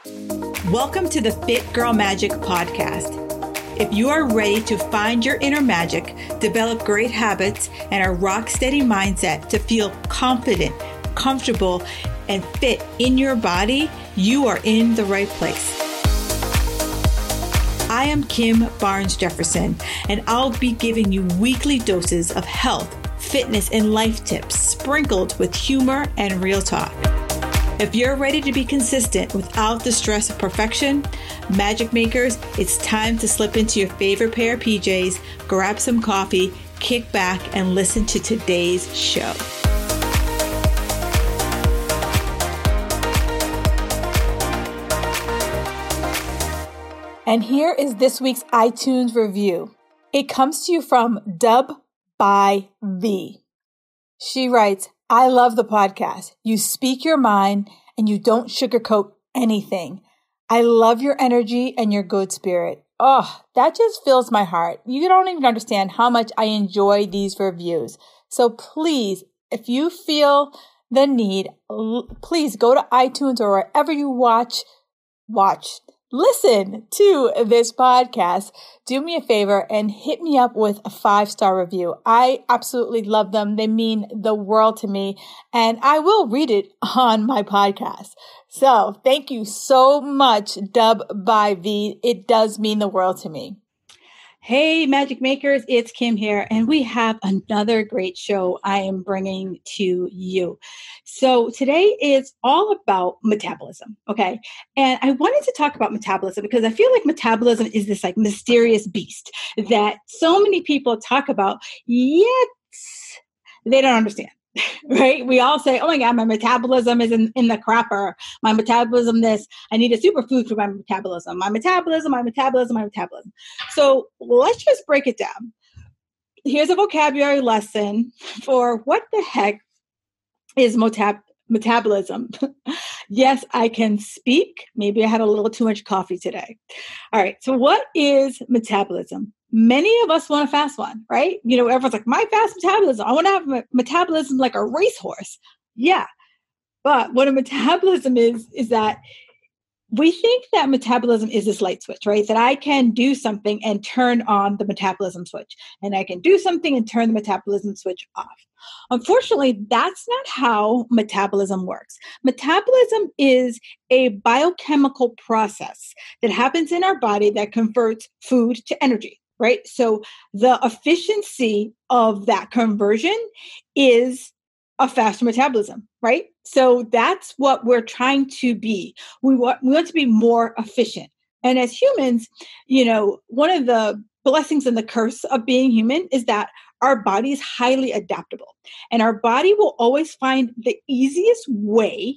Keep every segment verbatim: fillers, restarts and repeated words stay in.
Welcome to the Fit Girl Magic podcast. If you are ready to find your inner magic, develop great habits, and a rock steady mindset to feel confident, comfortable, and fit in your body, you are in the right place. I am Kim Barnes Jefferson, and I'll be giving you weekly doses of health, fitness, and life tips sprinkled with humor and real talk. If you're ready to be consistent without the stress of perfection, magic makers, it's time to slip into your favorite pair of P Js, grab some coffee, kick back, and listen to today's show. And here is this week's iTunes review. It comes to you from Dub by V. She writes, I love the podcast. You speak your mind and you don't sugarcoat anything. I love your energy and your good spirit. Oh, that just fills my heart. You don't even understand how much I enjoy these reviews. So please, if you feel the need, please go to iTunes or wherever you watch, watch. Listen to this podcast. Do me a favor and hit me up with a five-star review. I absolutely love them. They mean the world to me, and I will read it on my podcast. So thank you so much, Dub by V. It does mean the world to me. Hey, Magic Makers, it's Kim here, and we have another great show I am bringing to you. So today is all about metabolism, okay? And I wanted to talk about metabolism because I feel like metabolism is this like mysterious beast that so many people talk about, yet they don't understand. Right? We all say, oh my God, my metabolism is in, in the crapper. My metabolism this, I need a superfood for my metabolism. My metabolism, my metabolism, my metabolism. So let's just break it down. Here's a vocabulary lesson for what the heck is metab- metabolism. Yes, I can speak. Maybe I had a little too much coffee today. All right. So what is metabolism? Many of us want a fast one, right? You know, everyone's like, my fast metabolism. I want to have a metabolism like a racehorse. Yeah. But what a metabolism is, is that we think that metabolism is this light switch, right? That I can do something and turn on the metabolism switch. And I can do something and turn the metabolism switch off. Unfortunately, that's not how metabolism works. Metabolism is a biochemical process that happens in our body that converts food to energy. Right? So the efficiency of that conversion is a faster metabolism, right? So that's what we're trying to be. We want, we want to be more efficient. And as humans, you know, one of the blessings and the curse of being human is that our body is highly adaptable. And our body will always find the easiest way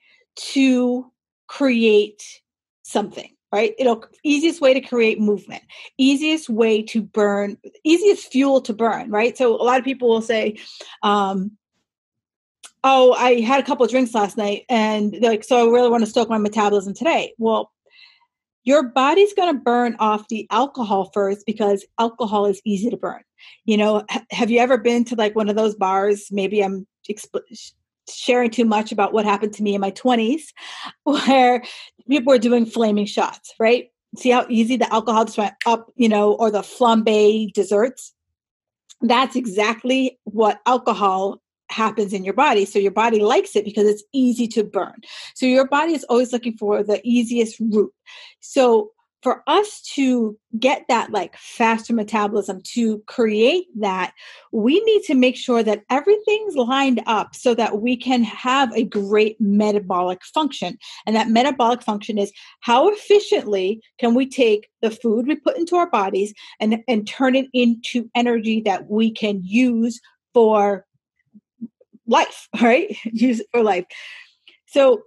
to create something. Right? It'll easiest way to create movement, easiest way to burn, easiest fuel to burn, right? So a lot of people will say, um, oh, I had a couple of drinks last night and like, so I really want to stoke my metabolism today. Well, your body's going to burn off the alcohol first because alcohol is easy to burn. You know, h- have you ever been to like one of those bars? Maybe I'm exp- sharing too much about what happened to me in my twenties where people were doing flaming shots, right? See how easy the alcohol just went up, you know, or the flambe desserts. That's exactly what alcohol happens in your body. So your body likes it because it's easy to burn. So your body is always looking for the easiest route. So for us to get that like faster metabolism, to create that, we need to make sure that everything's lined up so that we can have a great metabolic function. And that metabolic function is how efficiently can we take the food we put into our bodies and, and turn it into energy that we can use for life, right? Use it for life. So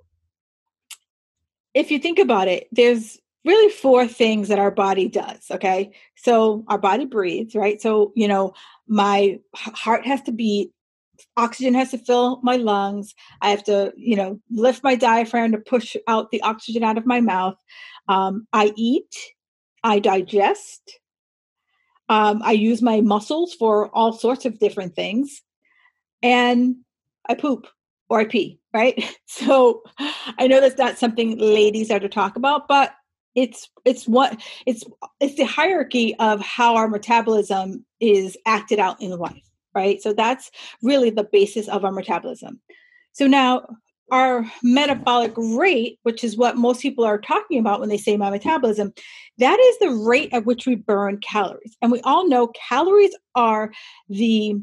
if you think about it, there's really four things that our body does. Okay. So our body breathes, right? So, you know, my heart has to beat, oxygen has to fill my lungs. I have to, you know, lift my diaphragm to push out the oxygen out of my mouth. Um, I eat, I digest. Um, I use my muscles for all sorts of different things. And I poop or I pee, right? So I know that's not something ladies are to talk about, but it's it's what it's it's the hierarchy of how our metabolism is acted out in life, right? So that's really the basis of our metabolism. So now our metabolic rate, which is what most people are talking about when they say my metabolism, that is the rate at which we burn calories. And we all know calories are the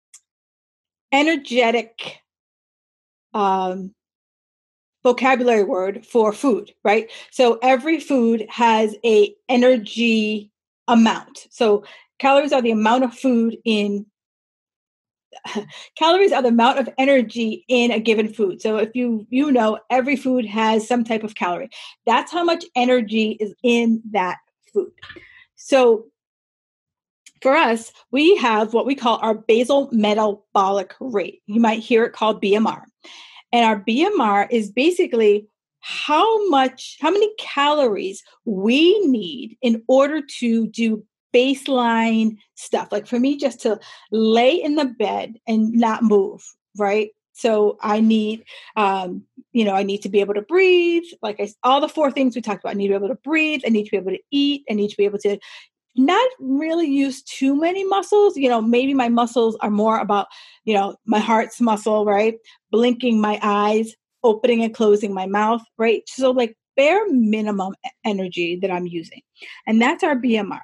energetic um, vocabulary word for food, right? So every food has a energy amount. So calories are the amount of food in calories are the amount of energy in a given food. So if you you know every food has some type of calorie. That's how much energy is in that food. So for us, we have what we call our basal metabolic rate. You might hear it called B M R. And our B M R is basically how much, how many calories we need in order to do baseline stuff. Like for me, just to lay in the bed and not move, right? So I need, um, you know, I need to be able to breathe. Like I, all the four things we talked about. I need to be able to breathe. I need to be able to eat. I need to be able to not really use too many muscles. You know, maybe my muscles are more about, you know, my heart's muscle, right? Blinking my eyes, opening and closing my mouth, right? So like bare minimum energy that I'm using. And that's our B M R.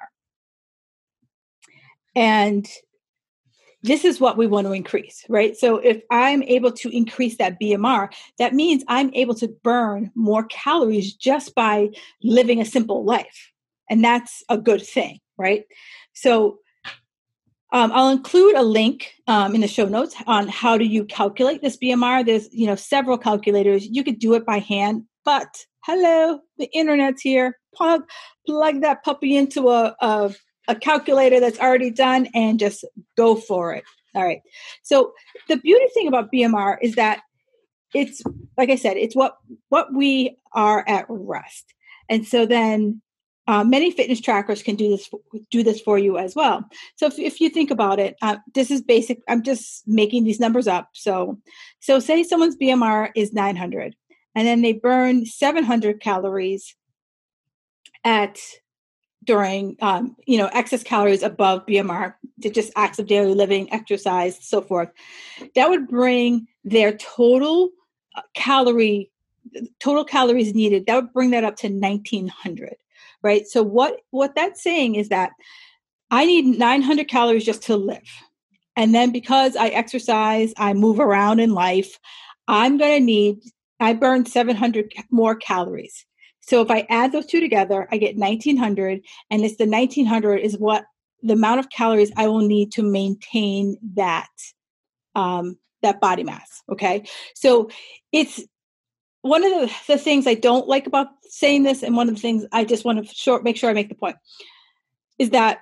And this is what we want to increase, right? So if I'm able to increase that B M R, that means I'm able to burn more calories just by living a simple life. And that's a good thing, right? So um, I'll include a link um, in the show notes on how do you calculate this B M R. There's, you know, several calculators. You could do it by hand, but hello, the internet's here. Plug, plug that puppy into a, a, a calculator that's already done and just go for it. All right. So the beauty thing about B M R is that it's, like I said, it's what, what we are at rest. And so then Uh, many fitness trackers can do this do this for you as well. So if, if you think about it, uh, this is basic. I'm just making these numbers up. So, so say someone's B M R is nine hundred, and then they burn seven hundred calories at during um, you know excess calories above B M R to just acts of daily living, exercise, so forth. That would bring their total calorie total calories needed. That would bring that up to nineteen hundred. Right. So what, what that's saying is that I need nine hundred calories just to live. And then because I exercise, I move around in life, I'm going to need, I burn seven hundred more calories. So if I add those two together, I get nineteen hundred. And it's the nineteen hundred is what the amount of calories I will need to maintain that, um, that body mass. Okay. So it's, one of the, the things I don't like about saying this, and one of the things I just want to short, make sure I make the point, is that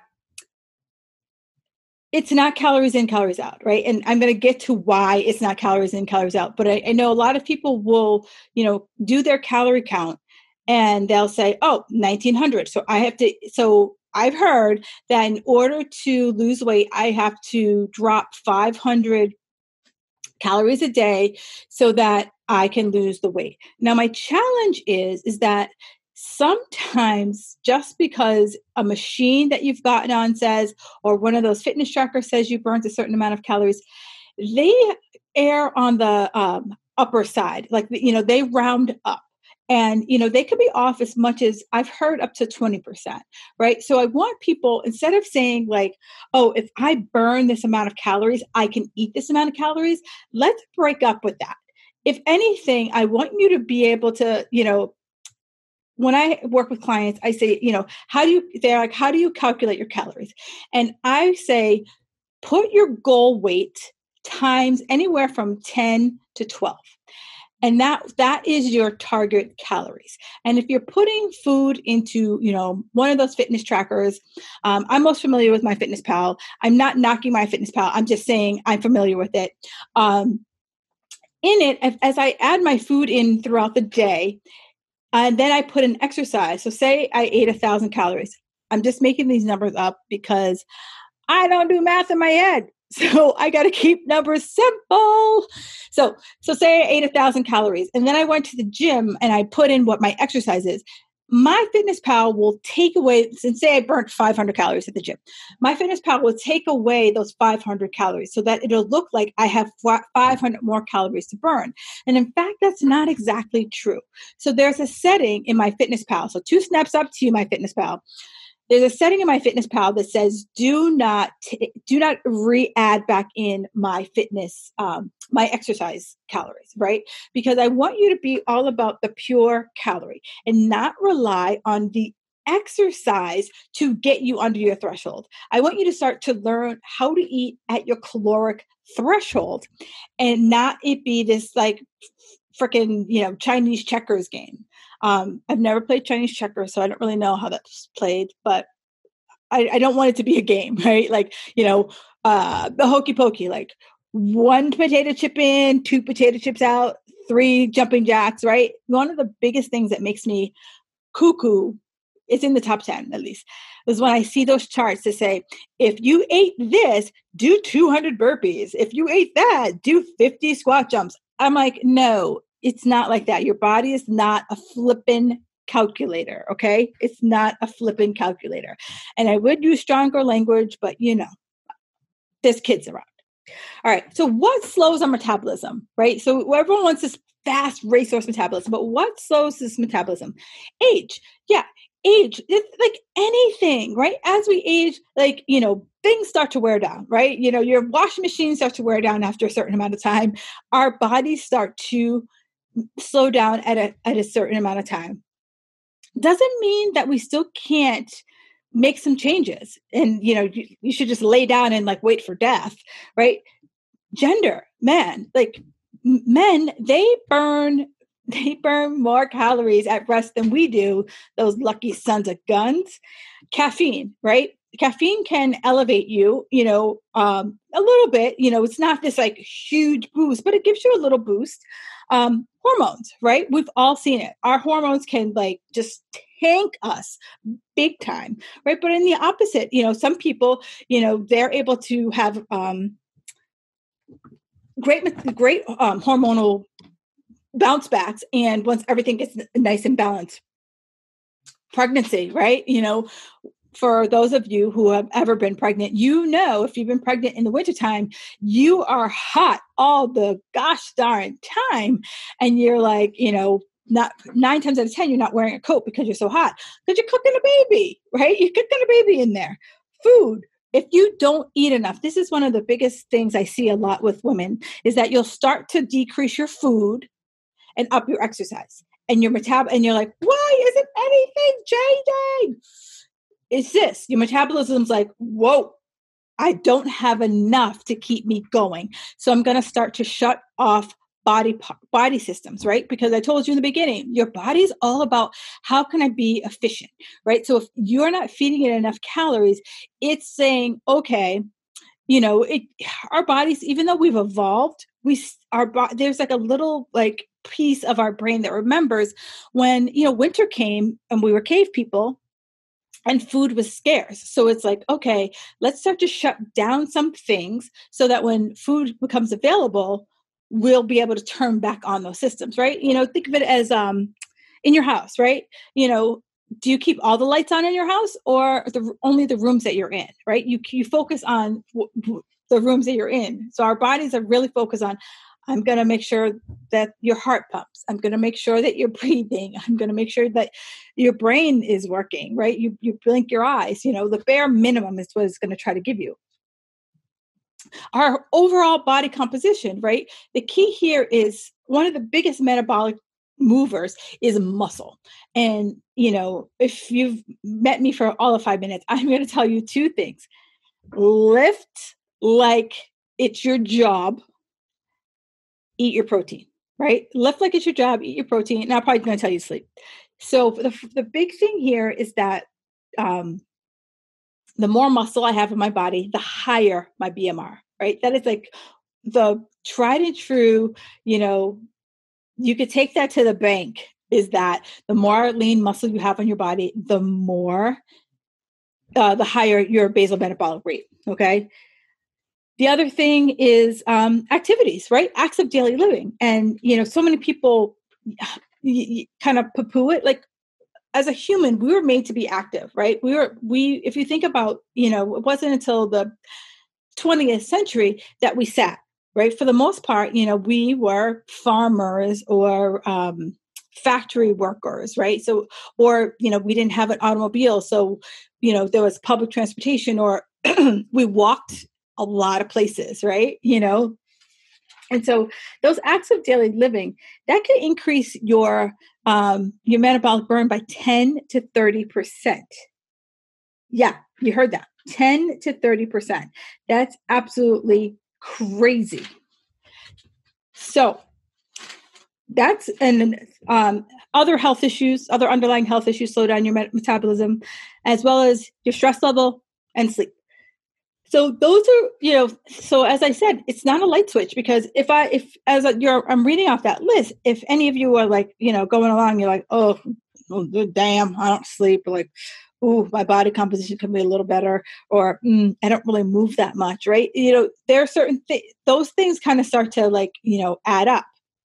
it's not calories in, calories out, right? And I'm going to get to why it's not calories in, calories out. But I, I know a lot of people will, you know, do their calorie count and they'll say, oh, nineteen hundred. So I have to, so I've heard that in order to lose weight, I have to drop five hundred calories a day so that I can lose the weight. Now, my challenge is, is that sometimes just because a machine that you've gotten on says, or one of those fitness trackers says you burnt a certain amount of calories, they err on the um, upper side. Like, you know, they round up. And, you know, they could be off as much as I've heard up to twenty percent, right? So I want people, instead of saying like, oh, if I burn this amount of calories, I can eat this amount of calories. Let's break up with that. If anything, I want you to be able to, you know, when I work with clients, I say, you know, how do you, they're like, how do you calculate your calories? And I say, put your goal weight times anywhere from ten to twelve. And that that is your target calories. And if you're putting food into, you know, one of those fitness trackers, um, I'm most familiar with MyFitnessPal. I'm not knocking MyFitnessPal. I'm just saying I'm familiar with it. Um, in it, as, as I add my food in throughout the day, and then I put an exercise. So say I ate a thousand calories. I'm just making these numbers up because I don't do math in my head. So I got to keep numbers simple. So, so say I ate a thousand calories and then I went to the gym and I put in what my exercise is. My FitnessPal will take away, since say I burnt five hundred calories at the gym, my FitnessPal will take away those five hundred calories so that it'll look like I have five hundred more calories to burn. And in fact, that's not exactly true. So there's a setting in my FitnessPal. So two snaps up to you, my FitnessPal. There's a setting in my FitnessPal that says, do not, t- do not re-add back in my fitness, um, my exercise calories, right? Because I want you to be all about the pure calorie and not rely on the exercise to get you under your threshold. I want you to start to learn how to eat at your caloric threshold and not it be this like freaking, you know, Chinese checkers game. Um, I've never played Chinese checkers, so I don't really know how that's played, but I, I don't want it to be a game, right? Like, you know, uh, the hokey pokey, like one potato chip in, two potato chips out, three jumping jacks, right? One of the biggest things that makes me cuckoo, it's in the top ten at least, is when I see those charts that say, if you ate this, do two hundred burpees. If you ate that, do fifty squat jumps. I'm like, no, it's not like that. Your body is not a flippin' calculator, okay? It's not a flippin' calculator. And I would use stronger language, but you know, there's kids around. All right, so what slows our metabolism, right? So everyone wants this fast racehorse metabolism, but what slows this metabolism? Age. Yeah, age. It's like anything, right? As we age, like, you know, things start to wear down, right? You know, your washing machine starts to wear down after a certain amount of time. Our bodies start to slow down at a, at a certain amount of time. Doesn't mean that we still can't make some changes and, you know, you, you should just lay down and like wait for death, right? Gender, man, like men, they burn, they burn more calories at rest than we do, those lucky sons of guns. Caffeine, right? Caffeine can elevate you, you know, um, a little bit, you know, it's not this like huge boost, but it gives you a little boost. Um, hormones, right? We've all seen it. Our hormones can like just tank us big time, right? But in the opposite, you know, some people, you know, they're able to have um, great, great um, hormonal bounce backs. And once everything gets nice and balanced, pregnancy, right? You know, for those of you who have ever been pregnant, you know, if you've been pregnant in the wintertime, you are hot all the gosh darn time. And you're like, you know, not nine times out of ten, you're not wearing a coat because you're so hot because you're cooking a baby, right? You're cooking a baby in there. Food. If you don't eat enough, this is one of the biggest things I see a lot with women is that you'll start to decrease your food and up your exercise and your metab, and you're like, why isn't anything changing? It's this, your metabolism's like, whoa, I don't have enough to keep me going. So I'm going to start to shut off body body systems, right? Because I told you in the beginning, your body's all about how can I be efficient, right? So if you're not feeding it enough calories, it's saying, okay, you know, it, our bodies, even though we've evolved, we our there's like a little like piece of our brain that remembers when, you know, winter came and we were cave people, and food was scarce. So it's like, okay, let's start to shut down some things so that when food becomes available, we'll be able to turn back on those systems, right? You know, think of it as um, in your house, right? You know, do you keep all the lights on in your house or the, only the rooms that you're in, right? You, you focus on w- w- the rooms that you're in. So our bodies are really focused on, I'm going to make sure that your heart pumps. I'm going to make sure that you're breathing. I'm going to make sure that your brain is working, right? You you blink your eyes. You know, the bare minimum is what it's going to try to give you. Our overall body composition, right? The key here is one of the biggest metabolic movers is muscle. And, you know, if you've met me for all of five minutes, I'm going to tell you two things. Lift like it's your job. Eat your protein, right? Lift like it's your job, eat your protein. And I'm probably going to tell you to sleep. So the, the big thing here is that um, the more muscle I have in my body, the higher my B M R, right? That is like the tried and true, you know, you could take that to the bank is that the more lean muscle you have on your body, the more, uh, the higher your basal metabolic rate, okay? The other thing is um, activities, right? Acts of daily living. And, you know, so many people you, you kind of poo-poo it. Like, as a human, we were made to be active, right? We were, we, if you think about, you know, it wasn't until the twentieth century that we sat, right? For the most part, you know, we were farmers or um, factory workers, right? So, or, you know, we didn't have an automobile. So, you know, there was public transportation, or we walked a lot of places, right? You know, and so those acts of daily living, that can increase your um, your metabolic burn by ten to thirty percent. Yeah, you heard that. ten to thirty percent. That's absolutely crazy. So that's, and um, other health issues, other underlying health issues slow down your met- metabolism, as well as your stress level and sleep. So those are, you know, so as I said, it's not a light switch, because if I, if as a, you're, I'm reading off that list, if any of you are like, you know, going along, you're like, oh, oh damn, I don't sleep, or like, ooh, my body composition can be a little better, or mm, I don't really move that much, right? You know, there are certain things, those things kind of start to like, you know, add up.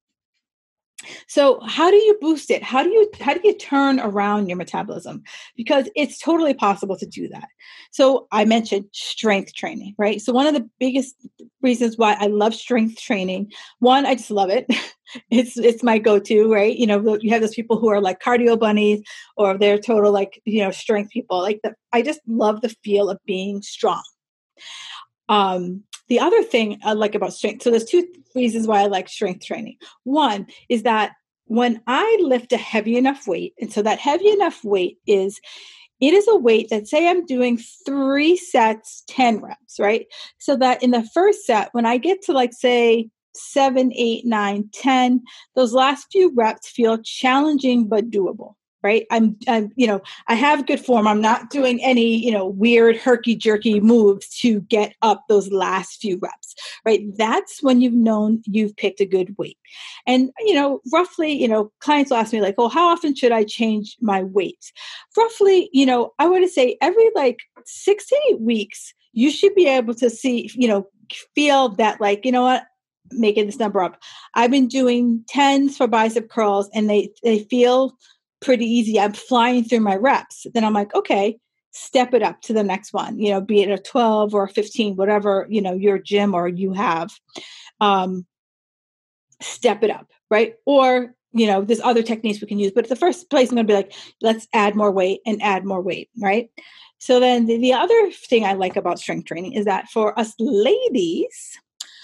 So how do you boost it? How do you how do you turn around your metabolism? Because it's totally possible to do that. So I mentioned strength training, right? So one of the biggest reasons why I love strength training, one, I just love it. It's it's my go-to, right? You know, you have those people who are like cardio bunnies, or they're total like, you know, strength people. Like the, I just love the feel of being strong. Um, the other thing I like about strength, so there's two reasons why I like strength training. One is that when I lift a heavy enough weight, and so that heavy enough weight is, it is a weight that, say I'm doing three sets, ten reps, right? So that in the first set, when I get to like, say, seven, eight, nine, ten, those last few reps feel challenging but doable. Right. I'm, I'm, you know, I have good form. I'm not doing any, you know, weird herky jerky moves to get up those last few reps. Right. That's when you've known you've picked a good weight. And, you know, roughly, you know, clients will ask me like, oh, how often should I change my weight? Roughly, you know, I want to say every like six to eight weeks, you should be able to see, you know, feel that like, you know what, making this number up. I've been doing tens for bicep curls, and they, they feel pretty easy. I'm flying through my reps. Then I'm like, okay, step it up to the next one, you know, be it a twelve or a fifteen, whatever, you know, your gym or you have, um, step it up. Right. Or, you know, there's other techniques we can use, but the first place I'm going to be like, let's add more weight and add more weight. Right. So then the, the other thing I like about strength training is that for us ladies,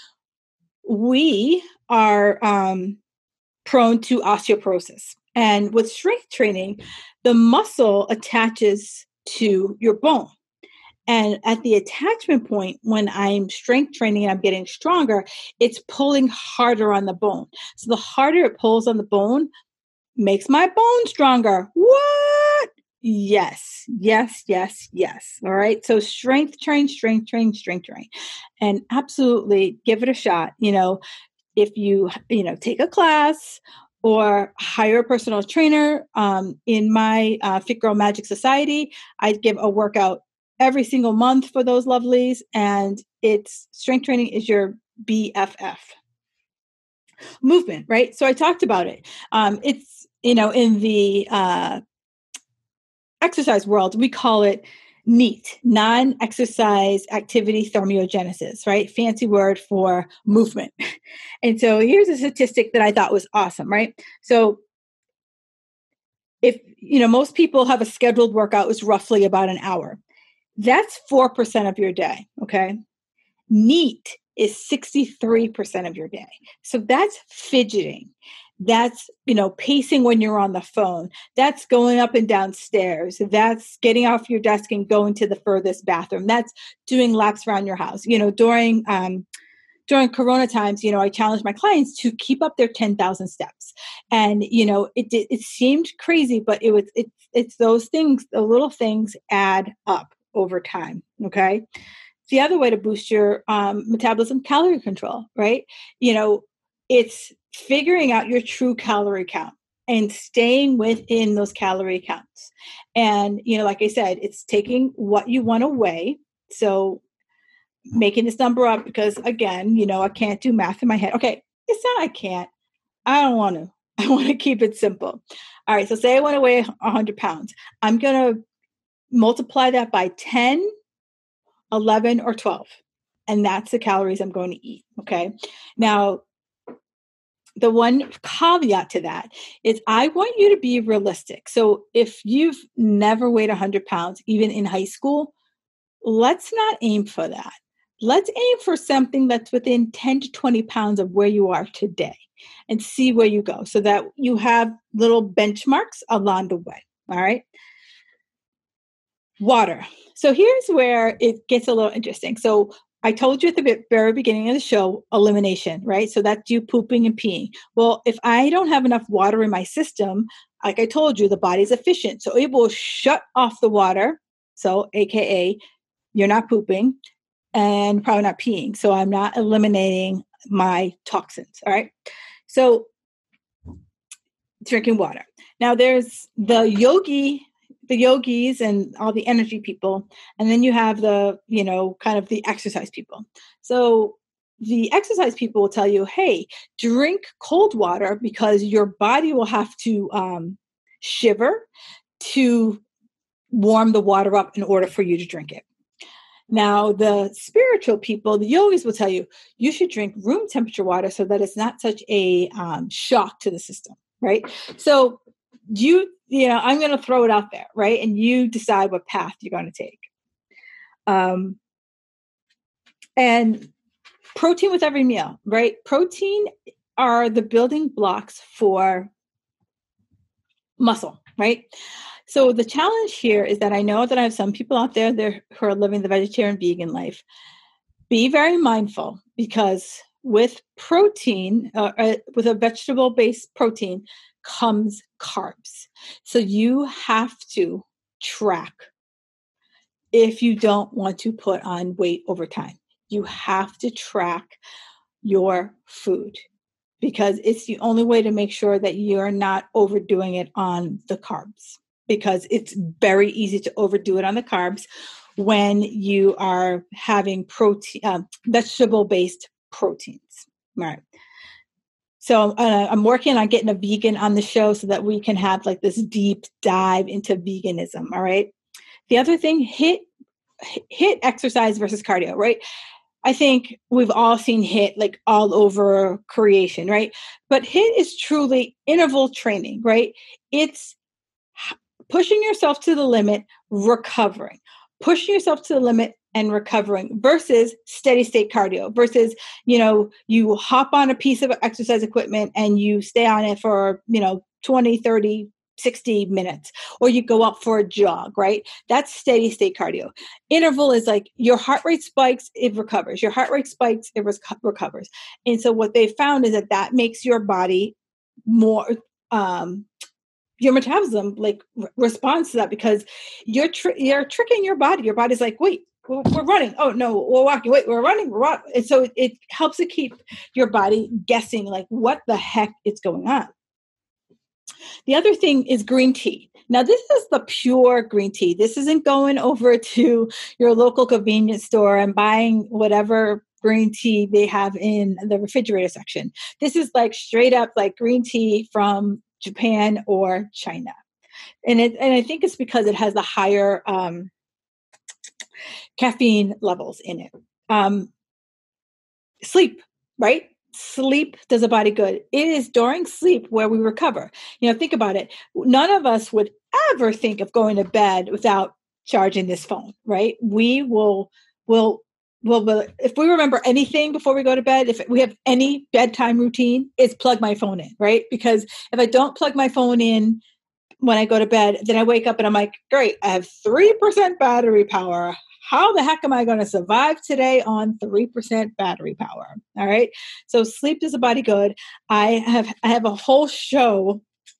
we are, um, prone to osteoporosis. And with strength training, the muscle attaches to your bone. And at the attachment point, when I'm strength training and I'm getting stronger, it's pulling harder on the bone. So the harder it pulls on the bone makes my bone stronger. What? Yes, yes, yes, yes. All right. So strength train, strength train, strength train. And absolutely give it a shot. You know, if you, you know, take a class or hire a personal trainer, um, in my uh, Fit Girl Magic Society, I give a workout every single month for those lovelies. And it's strength training is your B F F. Movement, right? So I talked about it. Um, it's, you know, in the uh, exercise world, we call it NEAT, non-exercise activity thermogenesis, right? Fancy word for movement. And so here's a statistic that I thought was awesome, right? So if, you know, most people have a scheduled workout is roughly about an hour. That's four percent of your day, okay? NEAT is sixty-three percent of your day. So that's fidgeting. That's, you know, pacing when you're on the phone. That's going up and down stairs. That's getting off your desk and going to the furthest bathroom. That's doing laps around your house. You know, during um, during Corona times, you know, I challenged my clients to keep up their ten thousand steps. And, you know, it it, it seemed crazy, but it was it, it's those things, the little things add up over time. Okay. The other way to boost your um, metabolism, calorie control, right? You know, it's figuring out your true calorie count and staying within those calorie counts. And, you know, like I said, it's taking what you want to weigh. So making this number up because, again, you know, I can't do math in my head. Okay, it's not I can't. I don't want to. I want to keep it simple. All right, so say I want to weigh one hundred pounds. I'm going to multiply that by ten, eleven, or twelve. And that's the calories I'm going to eat, okay? Now, the one caveat to that is I want you to be realistic. So if you've never weighed one hundred pounds, even in high school, let's not aim for that. Let's aim for something that's within ten to twenty pounds of where you are today and see where you go so that you have little benchmarks along the way, all right? Water. So here's where it gets a little interesting. So I told you at the very beginning of the show, elimination, right? So that's you pooping and peeing. Well, if I don't have enough water in my system, like I told you, the body's efficient. So it will shut off the water. So A K A, you're not pooping and probably not peeing. So I'm not eliminating my toxins, all right? So drinking water. Now there's the yogi the yogis and all the energy people. And then you have the, you know, kind of the exercise people. So the exercise people will tell you, hey, drink cold water because your body will have to um, shiver to warm the water up in order for you to drink it. Now, the spiritual people, the yogis will tell you, you should drink room temperature water so that it's not such a um, shock to the system, right? So you, you know, I'm going to throw it out there, right? And you decide what path you're going to take. Um, and protein with every meal, right? Protein are the building blocks for muscle, right? So the challenge here is that I know that I have some people out there that, who are living the vegetarian vegan life. Be very mindful because with protein, uh, uh, with a vegetable-based protein, comes carbs. So you have to track if you don't want to put on weight over time. You have to track your food because it's the only way to make sure that you're not overdoing it on the carbs, because it's very easy to overdo it on the carbs when you are having protein, uh, vegetable-based proteins. All right. So uh, I'm working on getting a vegan on the show so that we can have like this deep dive into veganism. All right. The other thing, hit hit exercise versus cardio, right? I think we've all seen HIIT like all over creation, right? But HIIT is truly interval training, right? It's pushing yourself to the limit, recovering, pushing yourself to the limit and recovering versus steady state cardio versus, you know, you hop on a piece of exercise equipment and you stay on it for, you know, twenty, thirty, sixty minutes, or you go out for a jog, right? That's steady state cardio. Interval is like your heart rate spikes, it recovers. Your heart rate spikes, it reco- recovers. And so what they found is that that makes your body more, um, your metabolism like r- responds to that because you're tr- you're tricking your body. Your body's like, wait, we're, we're running. Oh no, we're walking. Wait, we're running. We're walking. And so it, it helps to keep your body guessing like what the heck is going on. The other thing is green tea. Now, this is the pure green tea. This isn't going over to your local convenience store and buying whatever green tea they have in the refrigerator section. This is like straight up like green tea from Japan or China. And it, and I think it's because it has the higher um, caffeine levels in it. Um, sleep, right? Sleep does a body good. It is during sleep where we recover. You know, think about it. None of us would ever think of going to bed without charging this phone, right? We will, will, will, will if we remember anything before we go to bed, if we have any bedtime routine, it's plug my phone in, right? Because if I don't plug my phone in when I go to bed, then I wake up and I'm like, great, I have three percent battery power. How the heck am I going to survive today on three percent battery power? All right. So sleep does a body good. I have, I have a whole show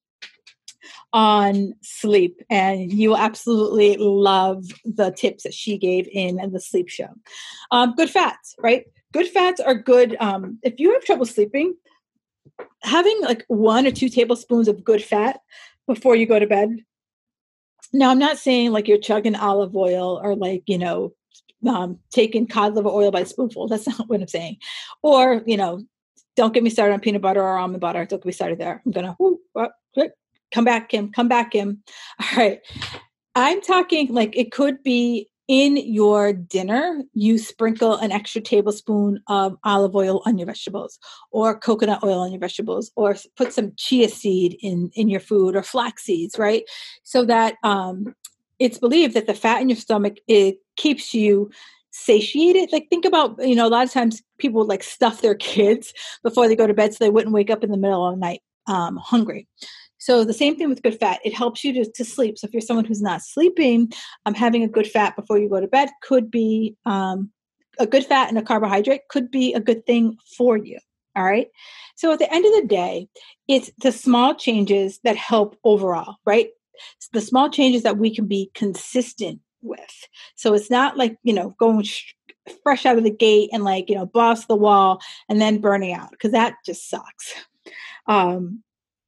on sleep and you will absolutely love the tips that she gave in the sleep show. Um, good fats, right? Good fats are good. Um, if you have trouble sleeping, having like one or two tablespoons of good fat before you go to bed. Now, I'm not saying like you're chugging olive oil or like, you know, um, taking cod liver oil by the spoonful. That's not what I'm saying. Or, you know, don't get me started on peanut butter or almond butter. Don't get me started there. I'm going to come back, Kim, come back, Kim. All right. I'm talking like it could be in your dinner, you sprinkle an extra tablespoon of olive oil on your vegetables or coconut oil on your vegetables, or put some chia seed in, in your food, or flax seeds, right? So that um, it's believed that the fat in your stomach, it keeps you satiated. Like think about, you know, a lot of times people would like stuff their kids before they go to bed so they wouldn't wake up in the middle of the night um, hungry. So the same thing with good fat. It helps you to, to sleep. So if you're someone who's not sleeping, um, having a good fat before you go to bed could be um, a good fat and a carbohydrate could be a good thing for you. All right. So at the end of the day, it's the small changes that help overall, right? It's the small changes that we can be consistent with. So it's not like, you know, going sh- fresh out of the gate and like, you know, boss the wall and then burning out, because that just sucks. Um,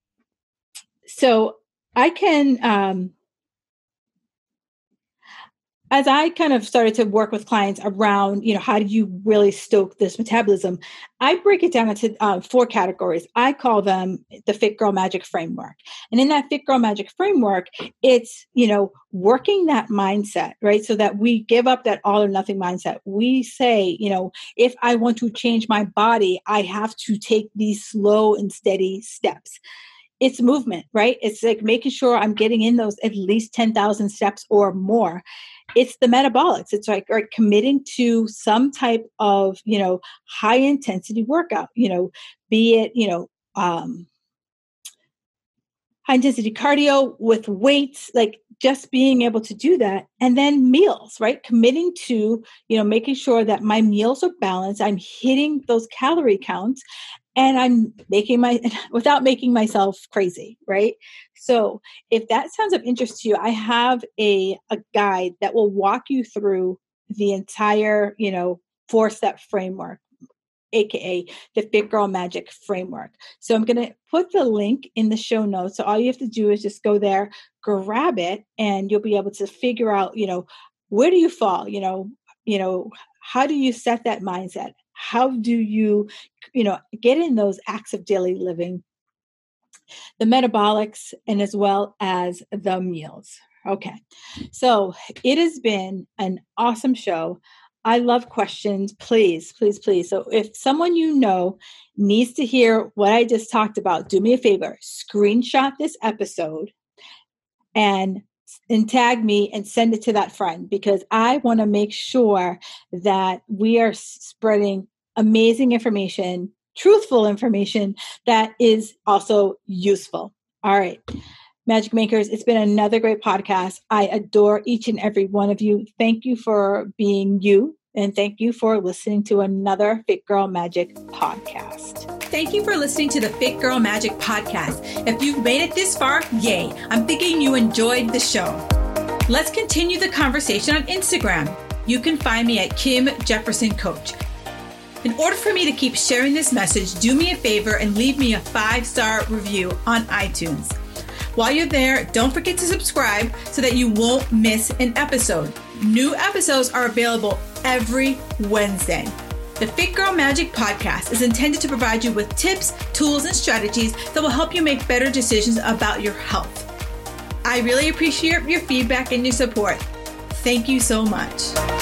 So I can, um, as I kind of started to work with clients around, you know, how do you really stoke this metabolism? I break it down into uh, four categories. I call them the Fit Girl Magic Framework. And in that Fit Girl Magic Framework, it's, you know, working that mindset, right? So that we give up that all or nothing mindset. We say, you know, if I want to change my body, I have to take these slow and steady steps. It's movement, right? It's like making sure I'm getting in those at least ten thousand steps or more. It's the metabolics. It's like, like committing to some type of, you know, high intensity workout, you know, be it, you know, um, high intensity cardio with weights, like just being able to do that. And then meals, right? Committing to, you know, making sure that my meals are balanced. I'm hitting those calorie counts. And I'm making my, without making myself crazy, right? So if that sounds of interest to you, I have a, a guide that will walk you through the entire, you know, four step framework, A K A the Fit Girl Magic Framework. So I'm going to put the link in the show notes. So all you have to do is just go there, grab it, and you'll be able to figure out, you know, where do you fall? You know, you know, how do you set that mindset? How do you, you know, get in those acts of daily living, the metabolics, and as well as the meals? Okay. So it has been an awesome show. I love questions. Please, please, please. So if someone you know needs to hear what I just talked about, do me a favor, screenshot this episode and and tag me and send it to that friend, because I want to make sure that we are spreading amazing information, truthful information that is also useful. All right. Magic Makers, it's been another great podcast. I adore each and every one of you. Thank you for being you. And thank you for listening to another Fit Girl Magic podcast. Thank you for listening to the Fit Girl Magic podcast. If you've made it this far, yay. I'm thinking you enjoyed the show. Let's continue the conversation on Instagram. You can find me at Kim Jefferson Coach. In order for me to keep sharing this message, do me a favor and leave me a five-star review on iTunes. While you're there, don't forget to subscribe so that you won't miss an episode. New episodes are available every Wednesday. The Fit Girl Magic podcast is intended to provide you with tips, tools, and strategies that will help you make better decisions about your health. I really appreciate your feedback and your support. Thank you so much.